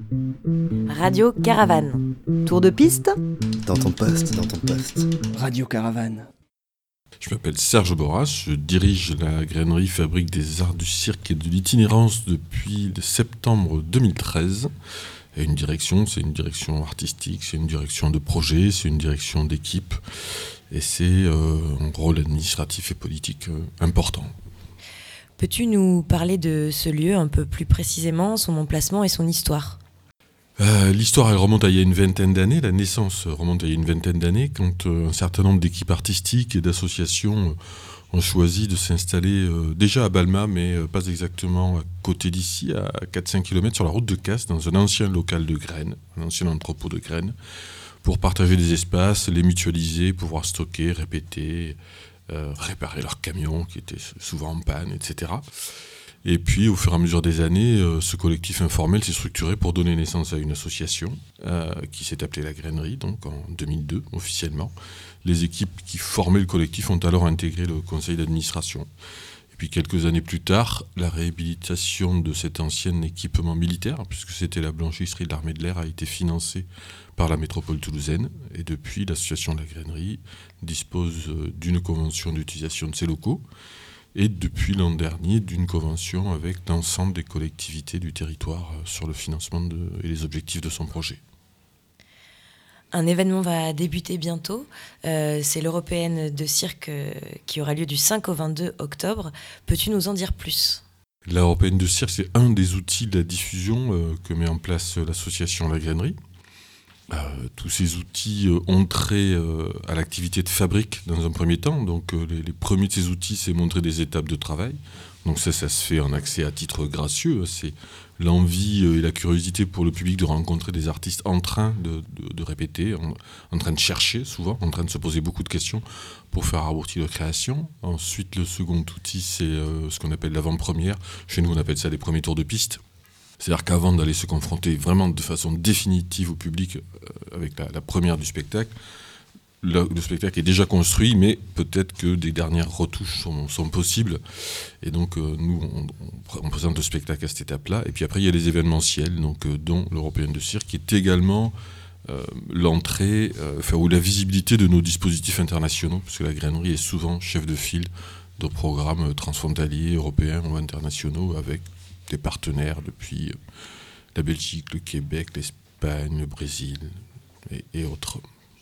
Radio Caravane. Tour de piste ? Dans ton poste. Radio Caravane. Je m'appelle Serge Boras, je dirige la grainerie Fabrique des Arts du Cirque et de l'Itinérance depuis septembre 2013. Et une direction, c'est une direction artistique, c'est une direction de projet, c'est une direction d'équipe. Et c'est un rôle administratif et politique important. Peux-tu nous parler de ce lieu un peu plus précisément, son emplacement et son histoire ? L'histoire, elle remonte à il y a une vingtaine d'années. La naissance remonte à il y a une vingtaine d'années, quand un certain nombre d'équipes artistiques et d'associations ont choisi de s'installer déjà à Balma, mais pas exactement à côté d'ici, à 4-5 km sur la route de Castres, dans un ancien local de graines, un ancien entrepôt de graines, pour partager des espaces, les mutualiser, pouvoir stocker, répéter, réparer leurs camions qui étaient souvent en panne, etc. Et puis, au fur et à mesure des années, ce collectif informel s'est structuré pour donner naissance à une association qui s'est appelée la Grainerie, donc en 2002 officiellement. Les équipes qui formaient le collectif ont alors intégré le conseil d'administration. Et puis quelques années plus tard, la réhabilitation de cet ancien équipement militaire, puisque c'était la blanchisserie de l'armée de l'air, a été financée par la métropole toulousaine. Et depuis, l'association de la Grainerie dispose d'une convention d'utilisation de ses locaux. Et depuis l'an dernier, d'une convention avec l'ensemble des collectivités du territoire sur le financement et les objectifs de son projet. Un événement va débuter bientôt, c'est l'Européenne de cirque qui aura lieu du 5 au 22 octobre. Peux-tu nous en dire plus ? L'Européenne de cirque, c'est un des outils de la diffusion que met en place l'association La Grainerie. Tous ces outils ont trait à l'activité de fabrique dans un premier temps. Donc les premiers de ces outils, c'est montrer des étapes de travail. Donc ça se fait en accès à titre gracieux. C'est l'envie et la curiosité pour le public de rencontrer des artistes en train de répéter, en train de chercher souvent, en train de se poser beaucoup de questions pour faire aboutir leur création. Ensuite, le second outil, c'est ce qu'on appelle l'avant-première. Chez nous, on appelle ça les premiers tours de piste. C'est-à-dire qu'avant d'aller se confronter vraiment de façon définitive au public avec la première du spectacle, le spectacle est déjà construit, mais peut-être que des dernières retouches sont possibles. Et donc, nous, on présente le spectacle à cette étape-là. Et puis après, il y a les événementiels, donc, dont l'Européenne de cirque, qui est également l'entrée, ou la visibilité de nos dispositifs internationaux, parce que la grainerie est souvent chef de file de programmes transfrontaliers, européens ou internationaux, avec des partenaires depuis la Belgique, le Québec, l'Espagne, le Brésil et autres.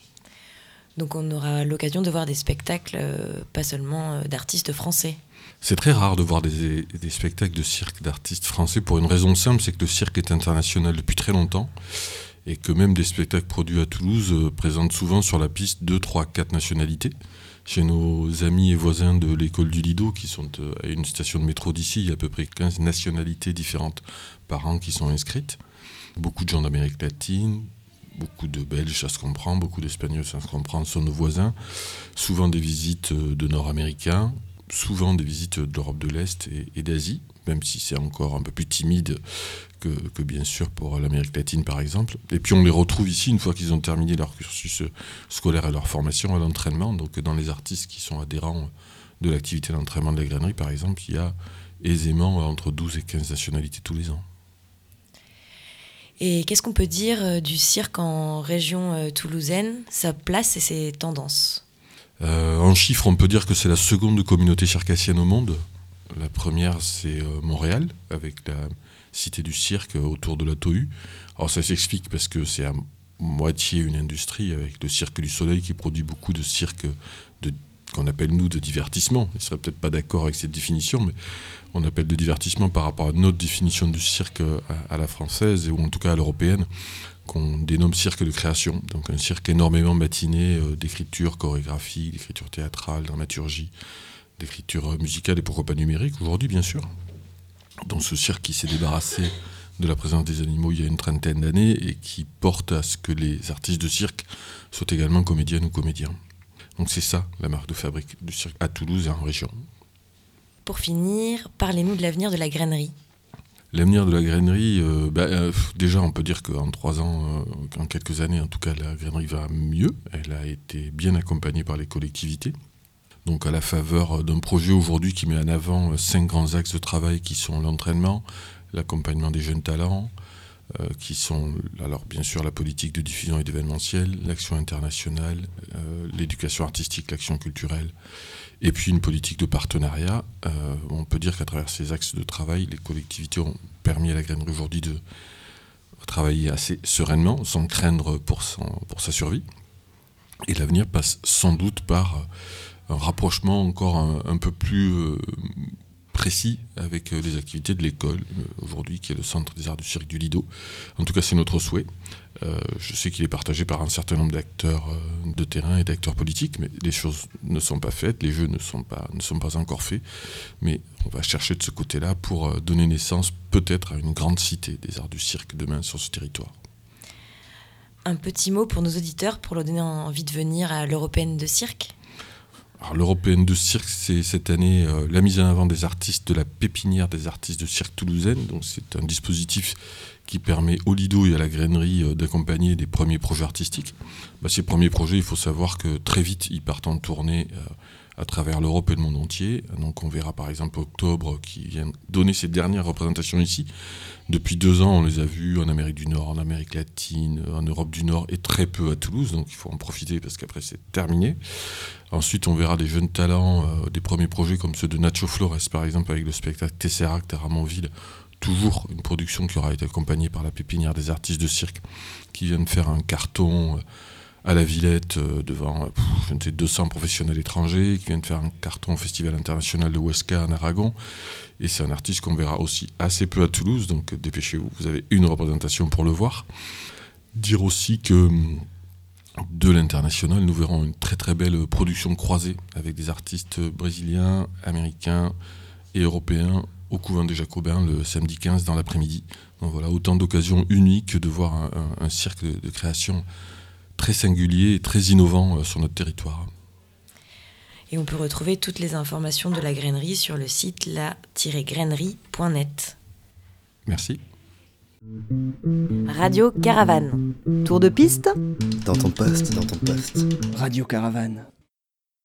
Donc on aura l'occasion de voir des spectacles, pas seulement d'artistes français. C'est très rare de voir des spectacles de cirque d'artistes français pour une raison simple, c'est que le cirque est international depuis très longtemps et que même des spectacles produits à Toulouse présentent souvent sur la piste 2, 3, 4 nationalités. Chez nos amis et voisins de l'école du Lido, qui sont à une station de métro d'ici, il y a à peu près 15 nationalités différentes par an qui sont inscrites. Beaucoup de gens d'Amérique latine, beaucoup de Belges, ça se comprend, beaucoup d'Espagnols, ça se comprend, sont nos voisins. Souvent des visites de Nord-Américains, souvent des visites d'Europe de l'Est et d'Asie, même si c'est encore un peu plus timide que bien sûr pour l'Amérique latine par exemple. Et puis on les retrouve ici une fois qu'ils ont terminé leur cursus scolaire et leur formation à l'entraînement. Donc dans les artistes qui sont adhérents de l'activité d'entraînement de la grainerie par exemple, il y a aisément entre 12 et 15 nationalités tous les ans. Et qu'est-ce qu'on peut dire du cirque en région toulousaine, sa place et ses tendances ? En chiffres, on peut dire que c'est la seconde communauté circassienne au monde. La première, c'est Montréal, avec la Cité du cirque autour de la Tohu. Alors ça s'explique parce que c'est à moitié une industrie avec le Cirque du Soleil qui produit beaucoup de cirques qu'on appelle nous de divertissement. Ils ne seraient peut-être pas d'accord avec cette définition, mais on appelle de divertissement par rapport à notre définition du cirque à la française, ou en tout cas à l'européenne, qu'on dénomme cirque de création. Donc un cirque énormément matiné d'écriture, chorégraphie, d'écriture théâtrale, dramaturgie, d'écriture musicale et pourquoi pas numérique aujourd'hui bien sûr. Dans ce cirque qui s'est débarrassé de la présence des animaux il y a une trentaine d'années et qui porte à ce que les artistes de cirque soient également comédiennes ou comédiens. Donc c'est ça la marque de fabrique du cirque à Toulouse et en région. Pour finir, parlez-nous de l'avenir de la grainerie. L'avenir de la grainerie, déjà on peut dire qu'en 3 ans, en quelques années en tout cas, la grainerie va mieux. Elle a été bien accompagnée par les collectivités. Donc à la faveur d'un projet aujourd'hui qui met en avant 5 grands axes de travail qui sont l'entraînement, l'accompagnement des jeunes talents, qui sont alors bien sûr la politique de diffusion et d'événementiel, l'action internationale, l'éducation artistique, l'action culturelle, et puis une politique de partenariat. On peut dire qu'à travers ces axes de travail, les collectivités ont permis à la grainerie aujourd'hui de travailler assez sereinement, sans craindre pour sa survie. Et l'avenir passe sans doute par un rapprochement encore un peu plus précis avec les activités de l'école, aujourd'hui, qui est le Centre des Arts du Cirque du Lido. En tout cas, c'est notre souhait. Je sais qu'il est partagé par un certain nombre d'acteurs de terrain et d'acteurs politiques, mais les choses ne sont pas faites, les jeux ne sont pas encore faits. Mais on va chercher de ce côté-là pour donner naissance peut-être à une grande cité des arts du cirque demain sur ce territoire. Un petit mot pour nos auditeurs, pour leur donner envie de venir à l'Européenne de cirque. Alors, l'Européenne de cirque, c'est cette année la mise en avant des artistes de la pépinière des artistes de cirque toulousaine. Donc, c'est un dispositif qui permet au Lido et à la grainerie d'accompagner des premiers projets artistiques. Ces premiers projets, il faut savoir que très vite, ils partent en tournée à travers l'Europe et le monde entier. Donc, on verra par exemple Octobre qui vient donner ses dernières représentations ici. Depuis 2 ans, on les a vus en Amérique du Nord, en Amérique latine, en Europe du Nord et très peu à Toulouse. Donc, il faut en profiter parce qu'après, c'est terminé. Ensuite, on verra des jeunes talents, des premiers projets comme ceux de Nacho Flores, par exemple, avec le spectacle Tesseract à Ramonville. Toujours une production qui aura été accompagnée par la pépinière des artistes de cirque, qui viennent faire un carton à la Villette devant 200 professionnels étrangers, qui viennent faire un carton au Festival international de Huesca en Aragon. Et c'est un artiste qu'on verra aussi assez peu à Toulouse, donc dépêchez-vous, vous avez une représentation pour le voir. Dire aussi que de l'international, nous verrons une très très belle production croisée avec des artistes brésiliens, américains et européens au Couvent des Jacobins le samedi 15 dans l'après-midi. Donc voilà, autant d'occasions uniques de voir un cirque de création très singulier et très innovant sur notre territoire. Et on peut retrouver toutes les informations de la grainerie sur le site la-grainerie.net. Merci. Radio Caravane. Tour de piste ? Dans ton poste. Radio Caravane.